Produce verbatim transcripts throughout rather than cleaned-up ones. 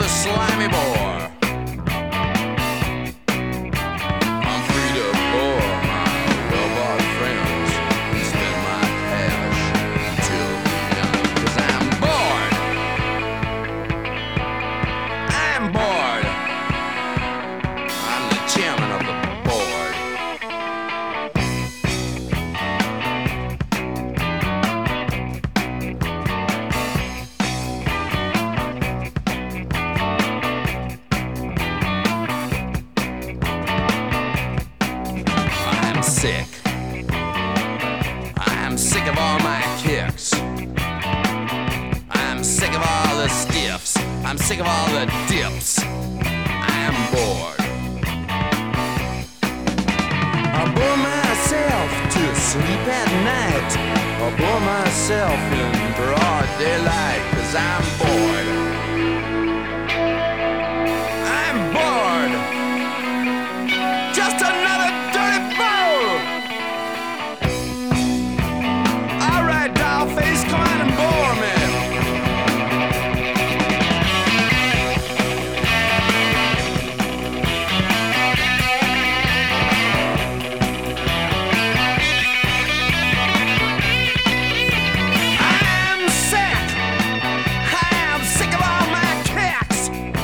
the slimy bore. I'm free to bore my robot friends and spend my cash till young. Cause I'm bored. I'm bored. I'm the chairman of the board. I'm sick. I'm sick of all my kicks. I'm sick of all the stiffs. I'm sick of all the dips. I'm bored. I bore myself to sleep at night. I bore myself in broad daylight. Cause I'm bored. I'm bored. Just another dirty fool. Alright, doll face, come on and bore me. I'm sick. I am sick of all my kicks.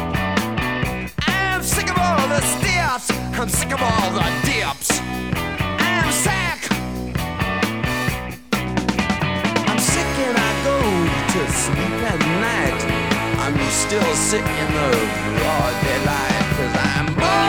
I'm sick of all the stiffs. I'm sick of all the dips. I'm sick. I'm sick and I go to sleep at night. I'm still sick in the broad daylight. Cause I'm bored.